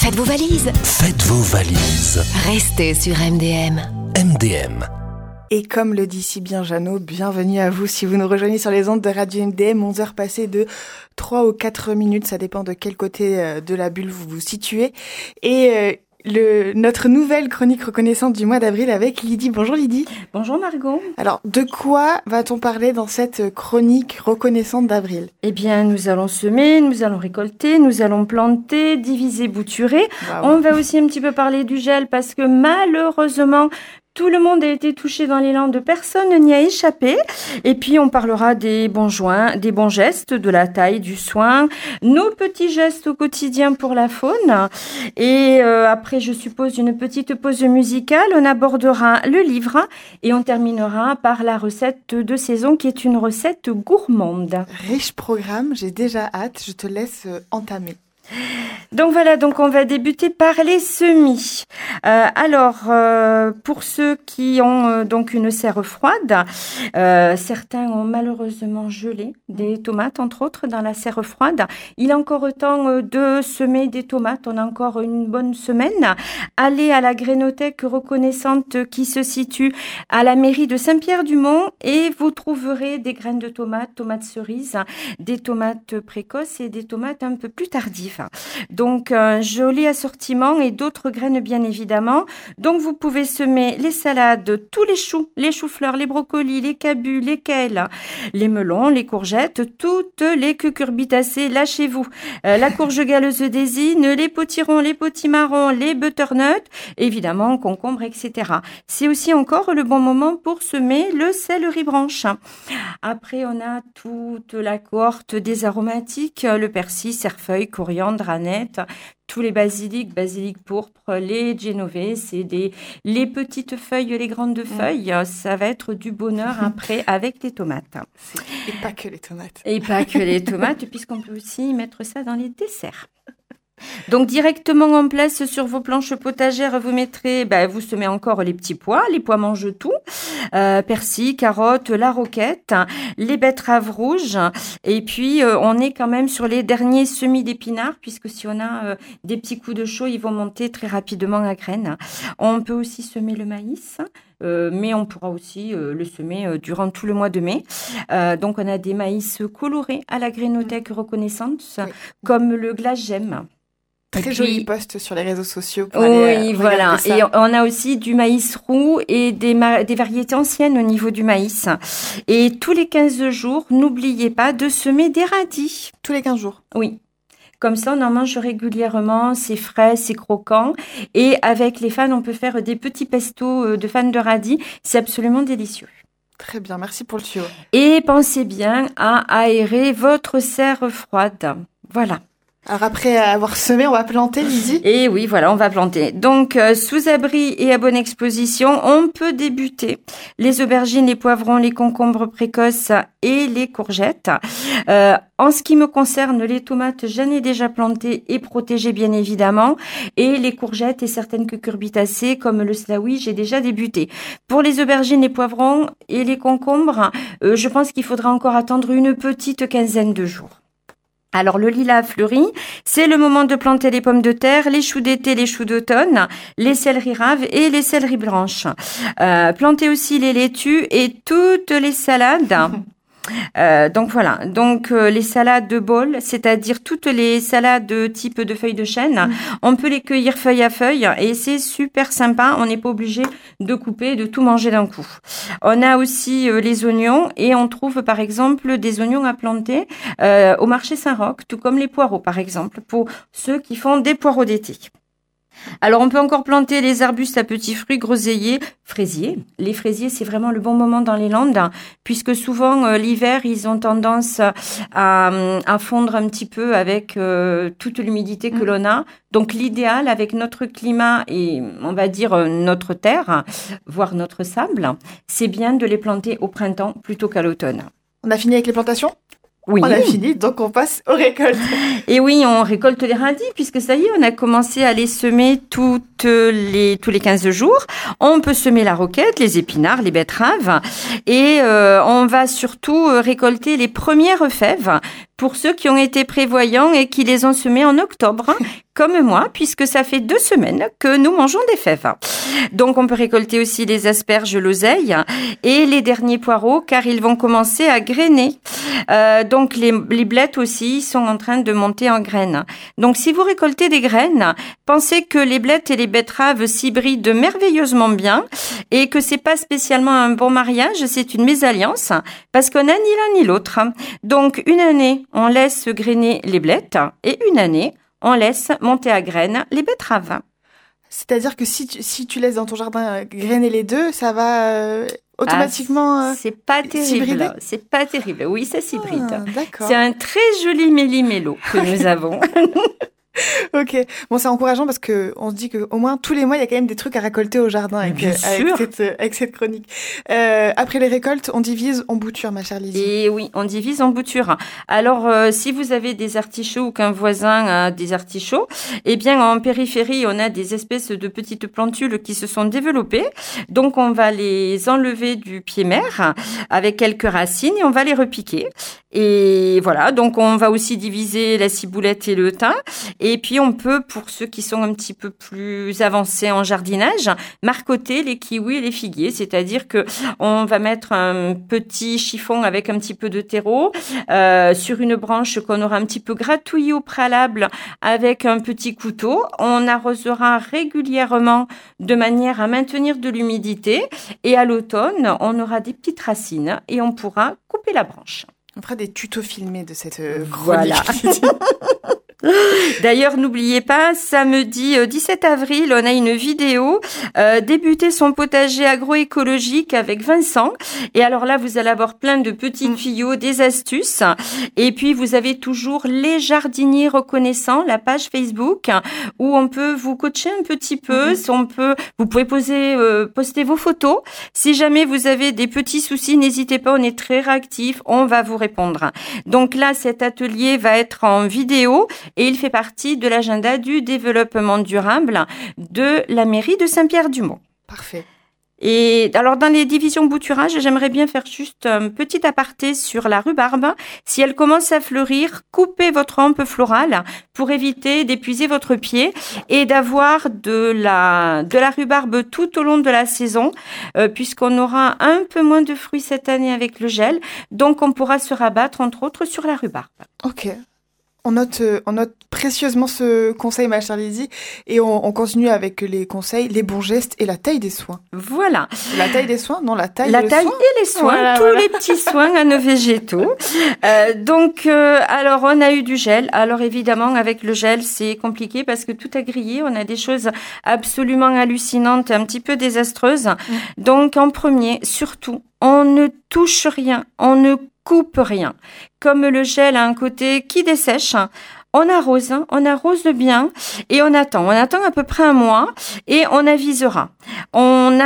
Faites vos valises. Faites vos valises. Restez sur MDM. MDM. Et comme le dit si bien Jeannot, bienvenue à vous si vous nous rejoignez sur les ondes de Radio MDM, 11h passées de 3 ou 4 minutes, ça dépend de quel côté de la bulle vous vous situez. Et notre nouvelle chronique reconnaissante du mois d'avril avec Lydie. Bonjour Lydie. Bonjour Margot. Alors, de quoi va-t-on parler dans cette chronique reconnaissante d'avril ? Eh bien, nous allons semer, nous allons récolter, nous allons planter, diviser, bouturer. Wow. On va aussi un petit peu parler du gel parce que malheureusement, tout le monde a été touché dans les Landes, personne n'y a échappé. Et puis, on parlera des bons joints, des bons gestes, de la taille, du soin, nos petits gestes au quotidien pour la faune. Et après, je suppose, une petite pause musicale. On abordera le livre et on terminera par la recette de saison qui est une recette gourmande. Riche programme, j'ai déjà hâte. Je te laisse entamer. Donc voilà, donc on va débuter par les semis. Pour ceux qui ont donc une serre froide, certains ont malheureusement gelé des tomates, entre autres, dans la serre froide. Il est encore temps de semer des tomates. On a encore une bonne semaine. Allez à la grainothèque reconnaissante qui se situe à la mairie de Saint-Pierre-du-Mont et vous trouverez des graines de tomates, tomates cerises, des tomates précoces et des tomates un peu plus tardives. Donc, un joli assortiment et d'autres graines, bien évidemment. Donc, vous pouvez semer les salades, tous les choux, les choux-fleurs, les brocolis, les cabus, les kales, les melons, les courgettes, toutes les cucurbitacées, lâchez-vous. La courge galeuse d'Ésine, les potirons, les potimarrons, les butternuts, évidemment, concombres, etc. C'est aussi encore le bon moment pour semer le céleri branche. Après, on a toute la cohorte des aromatiques, le persil, cerfeuil, coriandre, aneth, tous les basilic pourpre, les genovese, les petites feuilles, les grandes feuilles, ça va être du bonheur après avec les tomates. Et pas que les tomates. Et pas que les tomates, puisqu'on peut aussi mettre ça dans les desserts. Donc directement en place sur vos planches potagères, vous mettrez, vous semez encore les petits pois mangent tout, persil, carottes, la roquette, les betteraves rouges, et puis on est quand même sur les derniers semis d'épinards, puisque si on a des petits coups de chaud, ils vont monter très rapidement à graines. On peut aussi semer le maïs. Mais on pourra aussi le semer durant tout le mois de mai. Donc on a des maïs colorés à la grainothèque reconnaissance, comme le glace gemme. Très joli post sur les réseaux sociaux pour aller voilà. Ça. Et on a aussi du maïs roux et des variétés anciennes au niveau du maïs. Et tous les 15 jours, n'oubliez pas de semer des radis. Tous les 15 jours? Oui. Comme ça, on en mange régulièrement, c'est frais, c'est croquant. Et avec les fans, on peut faire des petits pestos de fans de radis. C'est absolument délicieux. Très bien, merci pour le tuyau. Et pensez bien à aérer votre serre froide. Voilà. Alors après avoir semé, on va planter, Lydie ? Et oui, voilà, on va planter. Donc, sous abri et à bonne exposition, on peut débuter les aubergines, les poivrons, les concombres précoces et les courgettes. En ce qui me concerne, les tomates, j'en ai déjà planté et protégé, bien évidemment. Et les courgettes et certaines cucurbitacées, comme le slaoui, j'ai déjà débuté. Pour les aubergines, les poivrons et les concombres, je pense qu'il faudra encore attendre une petite quinzaine de jours. Alors, le lilas a fleuri, c'est le moment de planter les pommes de terre, les choux d'été, les choux d'automne, les céleris raves et les céleris blanches. Plantez aussi les laitues et toutes les salades. Donc voilà, les salades de bol, c'est-à-dire toutes les salades type de feuilles de chêne, on peut les cueillir feuille à feuille et c'est super sympa, on n'est pas obligé de couper, de tout manger d'un coup. On a aussi les oignons et on trouve par exemple des oignons à planter au marché Saint-Roch, tout comme les poireaux par exemple, pour ceux qui font des poireaux d'été. Alors, on peut encore planter les arbustes à petits fruits, groseilliers, fraisiers. Les fraisiers, c'est vraiment le bon moment dans les Landes, puisque souvent, l'hiver, ils ont tendance à fondre un petit peu avec toute l'humidité que l'on a. Donc, l'idéal, avec notre climat et, on va dire, notre terre, voire notre sable, c'est bien de les planter au printemps plutôt qu'à l'automne. On a fini avec les plantations ? Oui. On a fini, donc on passe aux récoltes. Et oui, on récolte les radis, puisque ça y est, on a commencé à les semer tous les 15 jours. On peut semer la roquette, les épinards, les betteraves. Et on va surtout récolter les premières fèves, pour ceux qui ont été prévoyants et qui les ont semés en octobre, comme moi, puisque ça fait 2 semaines que nous mangeons des fèves. Donc, on peut récolter aussi les asperges, l'oseille et les derniers poireaux, car ils vont commencer à grainer. Donc, les blettes aussi sont en train de monter en graines. Donc, si vous récoltez des graines, pensez que les blettes et les betteraves s'hybrident merveilleusement bien et que c'est pas spécialement un bon mariage, c'est une mésalliance, parce qu'on n'a ni l'un ni l'autre. Donc, une année, on laisse grainer les blettes et une année, on laisse monter à graines les betteraves. C'est-à-dire que si tu laisses dans ton jardin grainer les deux, ça va automatiquement c'est pas terrible. s'hybrider. C'est pas terrible. Oui, ça s'hybride. D'accord. C'est un très joli méli-mélo que nous avons. Ok, bon, c'est encourageant parce que on se dit que au moins tous les mois il y a quand même des trucs à récolter au jardin avec cette chronique. Après les récoltes, on divise en boutures, ma chère Lizzie. Et oui, on divise en boutures. Alors, si vous avez des artichauts ou qu'un voisin a des artichauts, eh bien en périphérie, on a des espèces de petites plantules qui se sont développées. Donc, on va les enlever du pied mère avec quelques racines et on va les repiquer. Et voilà, donc on va aussi diviser la ciboulette et le thym. Et puis on peut, pour ceux qui sont un petit peu plus avancés en jardinage, marcoter les kiwis et les figuiers. C'est-à-dire que on va mettre un petit chiffon avec un petit peu de terreau sur une branche qu'on aura un petit peu gratouillée au préalable avec un petit couteau. On arrosera régulièrement de manière à maintenir de l'humidité. Et à l'automne, on aura des petites racines et on pourra couper la branche. On fera des tutos filmés de cette chronique. Voilà. D'ailleurs, n'oubliez pas, samedi 17 avril, on a une vidéo débuter son potager agroécologique avec Vincent. Et alors là, vous allez avoir plein de petits tuyaux, des astuces. Et puis, vous avez toujours les jardiniers reconnaissants, la page Facebook, où on peut vous coacher un petit peu. Vous pouvez poster vos photos. Si jamais vous avez des petits soucis, n'hésitez pas, on est très réactifs, on va vous répondre. Donc là, cet atelier va être en vidéo. Et il fait partie de l'agenda du développement durable de la mairie de Saint-Pierre-du-Mont. Parfait. Et alors, dans les divisions bouturage, j'aimerais bien faire juste un petit aparté sur la rhubarbe. Si elle commence à fleurir, coupez votre hampe florale pour éviter d'épuiser votre pied et d'avoir de la rhubarbe tout au long de la saison, puisqu'on aura un peu moins de fruits cette année avec le gel. Donc, on pourra se rabattre, entre autres, sur la rhubarbe. Ok. On note précieusement ce conseil, ma chère Lizzie, et on continue avec les conseils, les bons gestes et la taille des soins. Voilà. La taille des soins? Non, la taille et les soins, les petits soins à nos végétaux. Alors, on a eu du gel. Alors, évidemment, avec le gel, c'est compliqué parce que tout a grillé. On a des choses absolument hallucinantes, un petit peu désastreuses. Donc, en premier, surtout, on ne touche rien, on ne coupe rien. Comme le gel a un côté qui dessèche, on arrose bien et on attend à peu près un mois et on avisera. On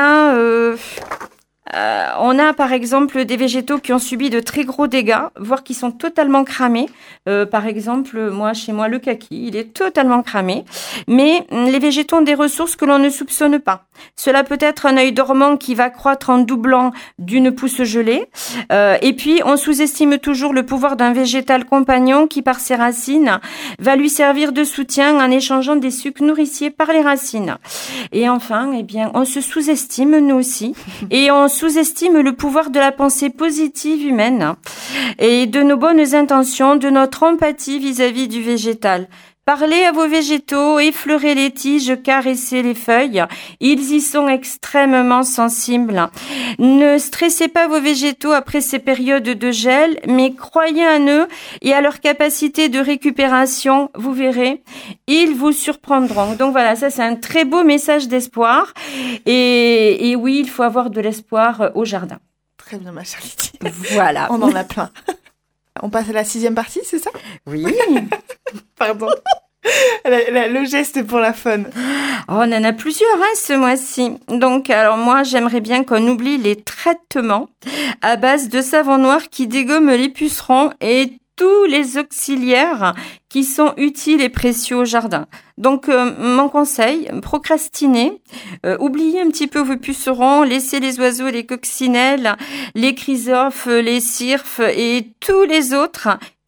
a par exemple des végétaux qui ont subi de très gros dégâts, voire qui sont totalement cramés. Par exemple, chez moi, le kaki, il est totalement cramé. Mais les végétaux ont des ressources que l'on ne soupçonne pas. Cela peut être un œil dormant qui va croître en doublant d'une pousse gelée. Et puis, on sous-estime toujours le pouvoir d'un végétal compagnon qui, par ses racines, va lui servir de soutien en échangeant des sucs nourriciers par les racines. Et enfin, on se sous-estime, nous aussi. Et on sous-estime le pouvoir de la pensée positive humaine et de nos bonnes intentions, de notre empathie vis-à-vis du végétal. Parlez à vos végétaux, effleurez les tiges, caressez les feuilles. Ils y sont extrêmement sensibles. Ne stressez pas vos végétaux après ces périodes de gel, mais croyez en eux et à leur capacité de récupération. Vous verrez, ils vous surprendront. Donc voilà, ça c'est un très beau message d'espoir. Et oui, il faut avoir de l'espoir au jardin. Très bien, ma chère Lydie. Voilà. On en a plein. On passe à la 6e partie, c'est ça? Oui. Pardon. Le geste pour la fun. Oh, on en a plusieurs ce mois-ci. Donc, alors moi, j'aimerais bien qu'on oublie les traitements à base de savon noir qui dégomme les pucerons et tous les auxiliaires qui sont utiles et précieux au jardin. Donc, mon conseil, procrastinez, oubliez un petit peu vos pucerons, laissez les oiseaux, les coccinelles, les chrysophes, les cirfes et tous les autres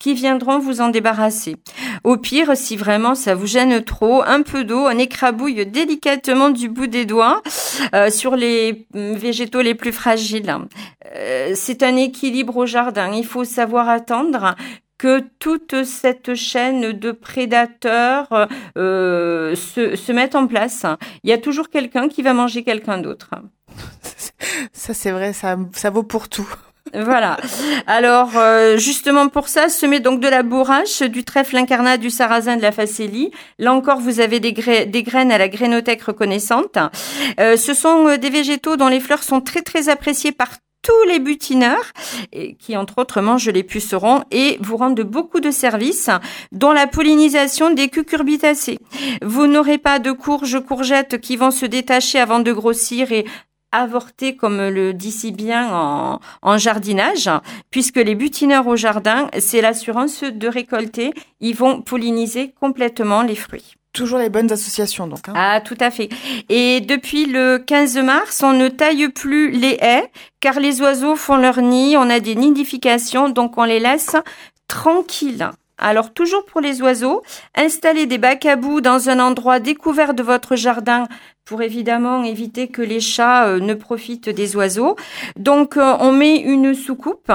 qui viendront vous en débarrasser. Au pire, si vraiment ça vous gêne trop, un peu d'eau, on écrabouille délicatement du bout des doigts sur les végétaux les plus fragiles. C'est un équilibre au jardin. Il faut savoir attendre que toute cette chaîne de prédateurs se mette en place. Il y a toujours quelqu'un qui va manger quelqu'un d'autre. Ça, c'est vrai, ça vaut pour tout. Voilà. Alors, justement pour ça, semez donc de la bourrache, du trèfle incarnat, du sarrasin, de la facélie. Là encore, vous avez des graines à la grainothèque reconnaissante. Ce sont des végétaux dont les fleurs sont très, très appréciées par tous les butineurs, qui entre autres mangent les pucerons et vous rendent beaucoup de services, dont la pollinisation des cucurbitacées. Vous n'aurez pas de courgettes qui vont se détacher avant de grossir et avorter, comme le dit si bien en jardinage, puisque les butineurs au jardin, c'est l'assurance de récolter. Ils vont polliniser complètement les fruits. Toujours les bonnes associations, donc. Ah, tout à fait. Et depuis le 15 mars, on ne taille plus les haies, car les oiseaux font leur nid, on a des nidifications, donc on les laisse tranquilles. Alors, toujours pour les oiseaux, installez des bacs à boue dans un endroit découvert de votre jardin pour évidemment éviter que les chats ne profitent des oiseaux. Donc, on met une soucoupe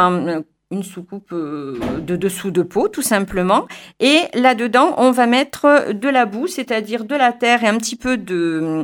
de dessous de pot, tout simplement. Et là-dedans, on va mettre de la boue, c'est-à-dire de la terre et un petit peu de...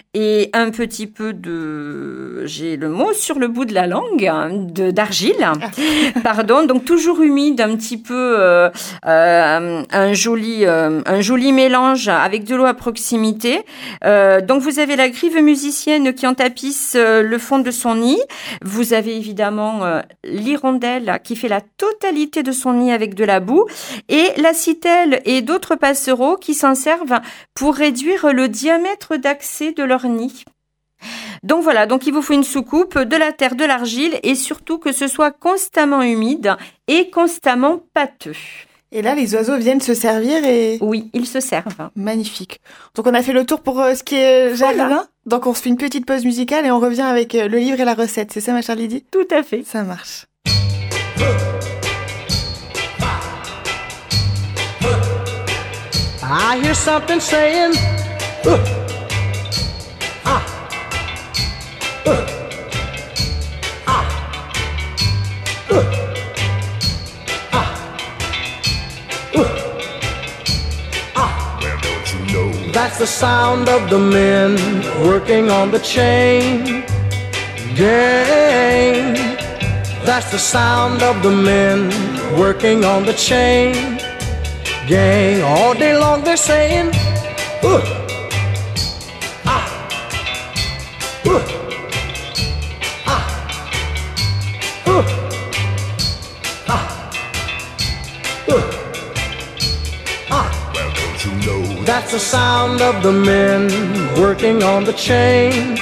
j'ai le mot sur le bout de la langue, d'argile. Pardon, donc toujours humide, un petit peu un joli mélange avec de l'eau à proximité. Donc vous avez la grive musicienne qui en tapisse le fond de son nid. Vous avez évidemment l'hirondelle qui fait la totalité de son nid avec de la boue, et la citelle et d'autres passereaux qui s'en servent pour réduire le diamètre d'accès de leur nid. Donc voilà, donc il vous faut une soucoupe, de la terre, de l'argile, et surtout que ce soit constamment humide et constamment pâteux. Et là, les oiseaux viennent se servir et... Oui, ils se servent. Magnifique. Donc on a fait le tour pour ce qui est jardin. Voilà. Donc on se fait une petite pause musicale et on revient avec le livre et la recette. C'est ça, ma chère Lydie ? Tout à fait. Ça marche. I hear something saying, That's the sound of the men working on the chain gang. That's the sound of the men working on the chain gang. All day long they're saying, That's the sound of the men working on the chain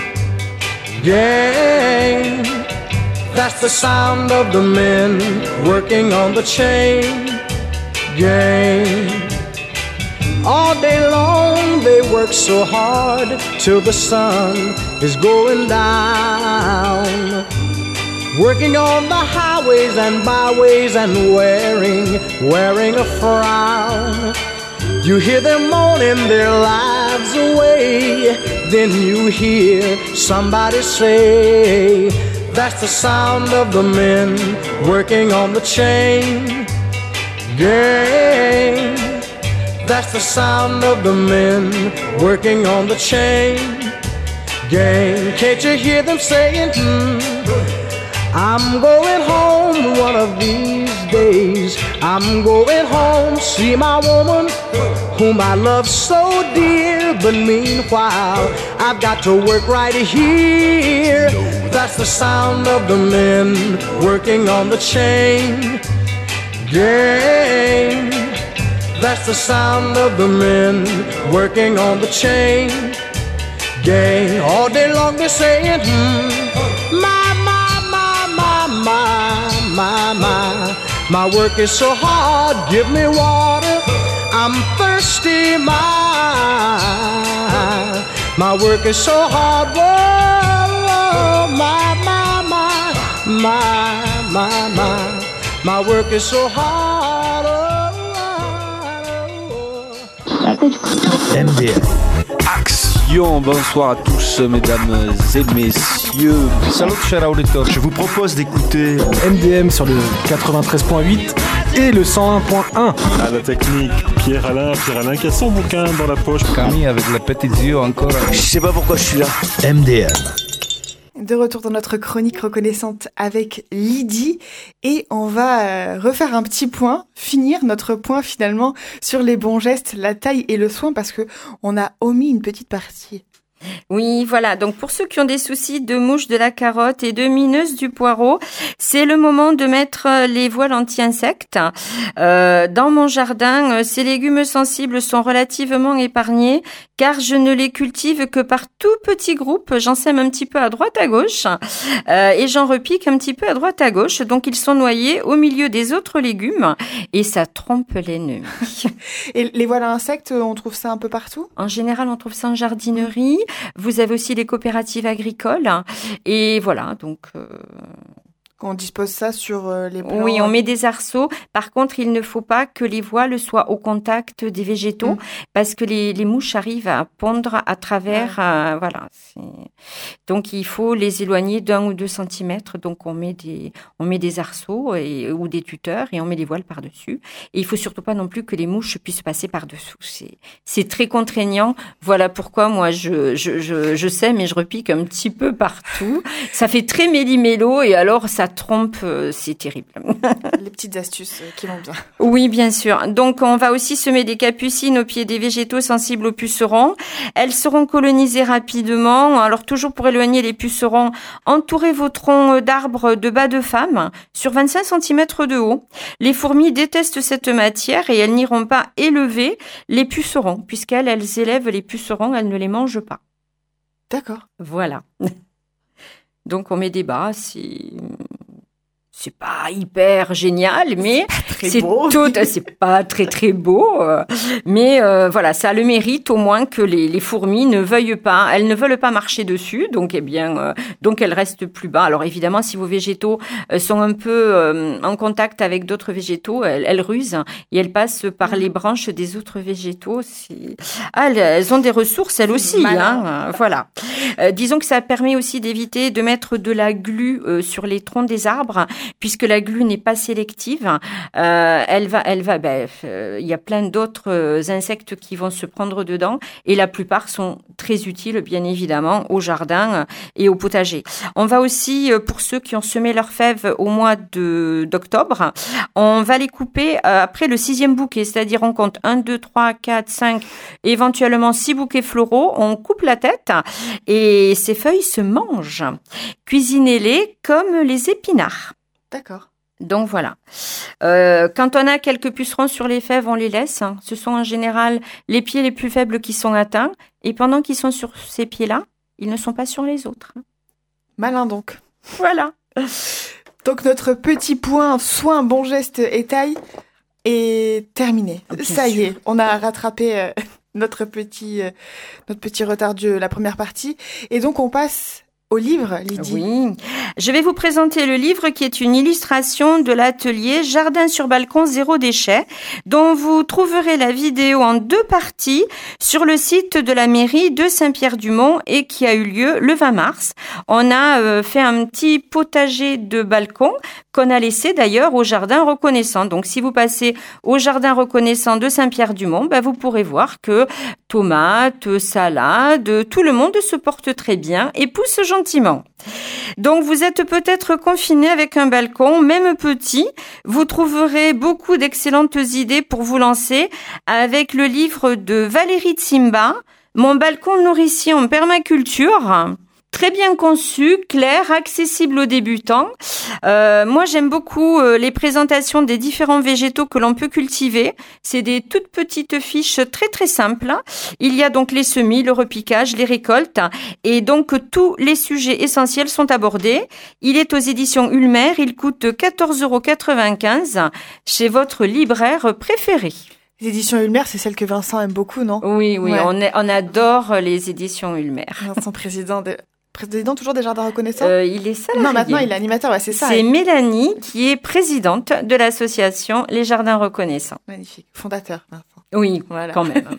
gang. That's the sound of the men working on the chain gang. All day long they work so hard till the sun is going down, working on the highways and byways and wearing a frown. You hear them moaning their lives away, then you hear somebody say, that's the sound of the men working on the chain gang. That's the sound of the men working on the chain gang. Can't you hear them saying, I'm going home one of these days. I'm going home, see my woman whom I love so dear. But meanwhile, I've got to work right here. That's the sound of the men working on the chain gang. That's the sound of the men working on the chain gang. All day long they're saying, my work is so hard, give me water, I'm thirsty, my work is so hard, whoa, my work is so hard, oh. MDM. Action, bonsoir à tous mesdames et messieurs. Salut cher auditeur, je vous propose d'écouter MDM sur le 93.8 et le 101.1. À la technique, Pierre-Alain qui a son bouquin dans la poche. Camille avec les petits yeux encore. Je sais pas pourquoi je suis là. MDM. De retour dans notre chronique reconnaissante avec Lydie et on va refaire un petit point, finir notre point finalement sur les bons gestes, la taille et le soin parce que on a omis une petite partie. Oui, voilà. Donc, pour ceux qui ont des soucis de mouche de la carotte et de mineuse du poireau, c'est le moment de mettre les voiles anti-insectes. Dans mon jardin, ces légumes sensibles sont relativement épargnés car je ne les cultive que par tout petits groupes. J'en sème un petit peu à droite à gauche et j'en repique un petit peu à droite à gauche. Donc, ils sont noyés au milieu des autres légumes et ça trompe l'ennemi. Et les voiles à insectes, on trouve ça un peu partout ? En général, on trouve ça en jardinerie. Vous avez aussi les coopératives agricoles. Et voilà, donc... On dispose ça sur les plants. Oui, on met des arceaux. Par contre, il ne faut pas que les voiles soient au contact des végétaux parce que les mouches arrivent à pondre à travers. Voilà. Donc, il faut les éloigner d'1 ou 2 centimètres. Donc, on met des arceaux ou des tuteurs et on met les voiles par-dessus. Et il faut surtout pas non plus que les mouches puissent passer par-dessous. C'est très contraignant. Voilà pourquoi moi, je sème et je repique un petit peu partout. Ça fait très méli-mélo et alors ça trompe, c'est terrible. Les petites astuces qui vont bien. Oui, bien sûr. Donc, on va aussi semer des capucines au pied des végétaux sensibles aux pucerons. Elles seront colonisées rapidement. Alors, toujours pour éloigner les pucerons, entourez vos troncs d'arbres de bas de femme sur 25 cm de haut. Les fourmis détestent cette matière et elles n'iront pas élever les pucerons puisqu'elles élèvent les pucerons, elles ne les mangent pas. D'accord. Voilà. Donc, on met des bas, c'est pas hyper génial, mais c'est pas très très beau, mais voilà, ça a le mérite au moins que les fourmis ne veuillent pas, elles ne veulent pas marcher dessus, donc donc elles restent plus bas. Alors évidemment, si vos végétaux sont un peu en contact avec d'autres végétaux, elles rusent et elles passent par les branches des autres végétaux. Elles ont des ressources elles aussi, voilà. Disons que ça permet aussi d'éviter de mettre de la glu sur les troncs des arbres. Puisque la glu n'est pas sélective, il y a plein d'autres insectes qui vont se prendre dedans et la plupart sont très utiles, bien évidemment, au jardin et au potager. On va aussi, pour ceux qui ont semé leurs fèves au mois d'octobre, on va les couper après le 6e bouquet, c'est-à-dire on compte 1, 2, 3, 4, 5, éventuellement 6 bouquets floraux, on coupe la tête et ces feuilles se mangent. Cuisinez-les comme les épinards. D'accord. Donc voilà. Quand on a quelques pucerons sur les fèves, on les laisse. Ce sont en général les pieds les plus faibles qui sont atteints. Et pendant qu'ils sont sur ces pieds-là, ils ne sont pas sur les autres. Malin donc. Voilà. Donc notre petit point soin, bon geste et taille est terminé. Ça y est, on a rattrapé notre petit retard de la première partie. Et donc on passe au livre, Lydie. Oui, je vais vous présenter le livre qui est une illustration de l'atelier Jardin sur balcon zéro déchet, dont vous trouverez la vidéo en 2 parties sur le site de la mairie de Saint-Pierre-du-Mont et qui a eu lieu le 20 mars. On a fait un petit potager de balcon qu'on a laissé d'ailleurs au jardin reconnaissant. Donc si vous passez au jardin reconnaissant de Saint-Pierre-du-Mont, vous pourrez voir que tomates, salades, tout le monde se porte très bien et pousse gentiment. Donc, vous êtes peut-être confiné avec un balcon, même petit. Vous trouverez beaucoup d'excellentes idées pour vous lancer avec le livre de Valérie Tsimba, Mon balcon nourricier en permaculture. Très bien conçu, clair, accessible aux débutants. Moi, j'aime beaucoup les présentations des différents végétaux que l'on peut cultiver. C'est des toutes petites fiches très très simples. Il y a donc les semis, le repiquage, les récoltes et donc tous les sujets essentiels sont abordés. Il est aux éditions Ulmer, il coûte 14,95 € chez votre libraire préféré. Les éditions Ulmer, c'est celle que Vincent aime beaucoup, non ? Oui, ouais. On adore les éditions Ulmer. Vincent, président toujours des jardins reconnaissants ? Il est salarié. Non, maintenant il est animateur, c'est ça. C'est Mélanie qui est présidente de l'association Les Jardins Reconnaissants. Magnifique, fondateur, Vincent. Oui, voilà. Quand même.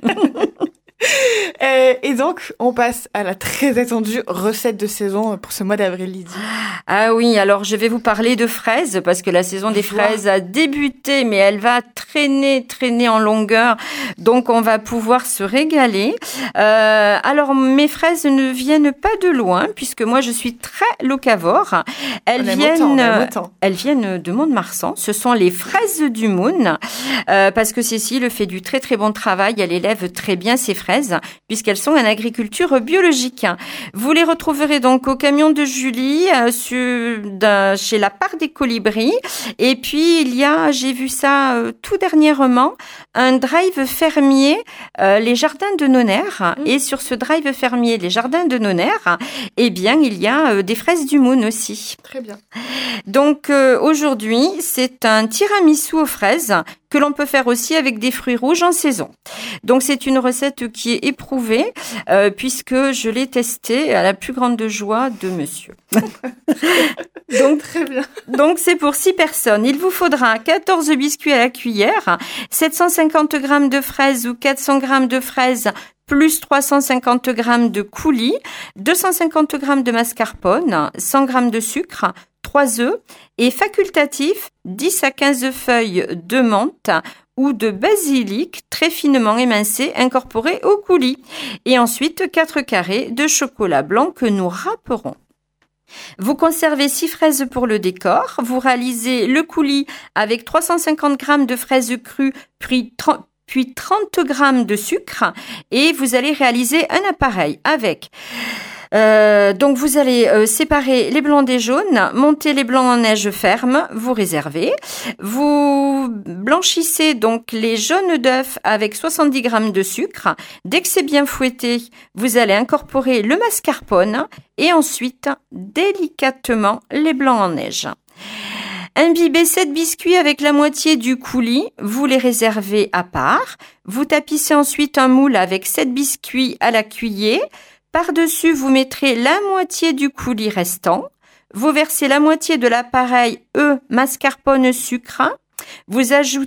Et donc, on passe à la très attendue recette de saison pour ce mois d'avril, Lydie. Ah oui, alors je vais vous parler de fraises parce que la saison des fraises a débuté, mais elle va traîner en longueur. Donc, on va pouvoir se régaler. Alors, mes fraises ne viennent pas de loin puisque moi, je suis très locavore. Elles viennent de Mont-de-Marsan. Ce sont les fraises du Moon parce que Cécile fait du très, très bon travail. Elle élève très bien ses fraises puisqu'elles sont en agriculture biologique. Vous les retrouverez donc au camion de Julie chez la part des colibris. Et puis, il y a, j'ai vu ça tout dernièrement, un drive fermier, les jardins de Nonner. Et sur ce drive fermier, les jardins de Nonner, eh bien, il y a des fraises du Moon aussi. Très bien. Donc, aujourd'hui, c'est un tiramisu aux fraises que l'on peut faire aussi avec des fruits rouges en saison. Donc, c'est une recette qui est éprouvée puisque je l'ai testée à la plus grande joie de monsieur. Donc, très bien. Donc, c'est pour 6 personnes. Il vous faudra 14 biscuits à la cuillère, 750 g de fraises ou 400 g de fraises plus 350 g de coulis, 250 g de mascarpone, 100 g de sucre, 3 œufs et facultatif 10 à 15 feuilles de menthe ou de basilic très finement émincé incorporé au coulis. Et ensuite 4 carrés de chocolat blanc que nous râperons. Vous conservez 6 fraises pour le décor. Vous réalisez le coulis avec 350 g de fraises crues, puis 30 g de sucre. Et vous allez réaliser un appareil avec... donc vous allez séparer les blancs des jaunes, monter les blancs en neige ferme, vous réservez. Vous blanchissez donc les jaunes d'œufs avec 70 g de sucre. Dès que c'est bien fouetté, vous allez incorporer le mascarpone et ensuite délicatement les blancs en neige. Imbibez 7 biscuits avec la moitié du coulis, vous les réservez à part. Vous tapissez ensuite un moule avec 7 biscuits à la cuillère. Par-dessus, vous mettrez la moitié du coulis restant. Vous versez la moitié de l'appareil mascarpone sucre. Vous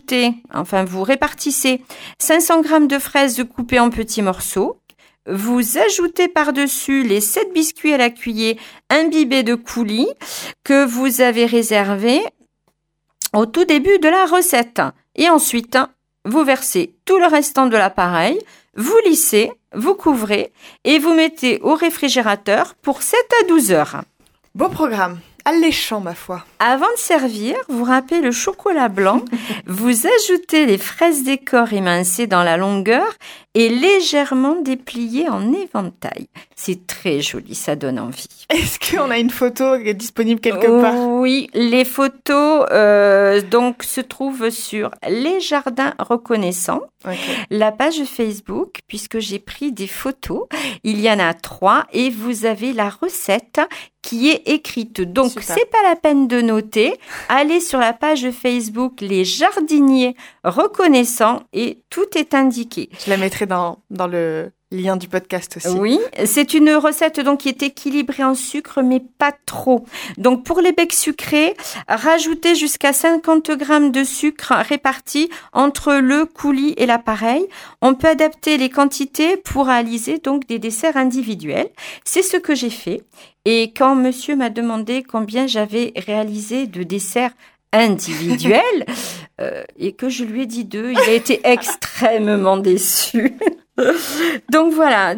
répartissez 500 g de fraises coupées en petits morceaux. Vous ajoutez par-dessus les 7 biscuits à la cuillère imbibés de coulis que vous avez réservés au tout début de la recette. Et ensuite, vous versez tout le restant de l'appareil, vous lissez, vous couvrez et vous mettez au réfrigérateur pour 7 à 12 heures. Beau programme, alléchant ma foi. Avant de servir, vous râpez le chocolat blanc, vous ajoutez les fraises décor émincées dans la longueur et légèrement dépliées en éventail. C'est très joli, ça donne envie. Est-ce qu'on a une photo disponible quelque part ? Oui, les photos donc se trouvent sur Les Jardins Reconnaissants, la page Facebook, puisque j'ai pris des photos. Il y en a 3 et vous avez la recette qui est écrite. Donc, super. C'est pas la peine de noter. Allez sur la page Facebook Les Jardiniers Reconnaissants et tout est indiqué. Je la mettrai dans le lien du podcast aussi. Oui, c'est une recette donc qui est équilibrée en sucre, mais pas trop. Donc pour les becs sucrés, rajoutez jusqu'à 50 g de sucre répartis entre le coulis et l'appareil. On peut adapter les quantités pour réaliser donc des desserts individuels. C'est ce que j'ai fait. Et quand monsieur m'a demandé combien j'avais réalisé de desserts individuels et que je lui ai dit 2, il a été extrêmement déçu. Donc voilà,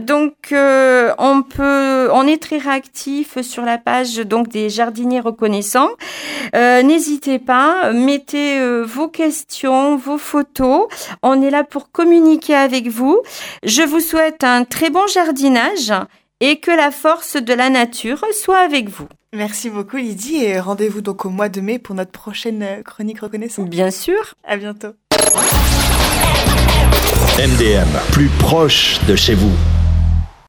on est très réactif sur la page donc des jardiniers reconnaissants. N'hésitez pas, mettez vos questions, vos photos. On est là pour communiquer avec vous. Je vous souhaite un très bon jardinage et que la force de la nature soit avec vous. Merci beaucoup Lydie et rendez-vous donc au mois de mai pour notre prochaine chronique reconnaissance. Bien sûr. À bientôt. MDM, plus proche de chez vous.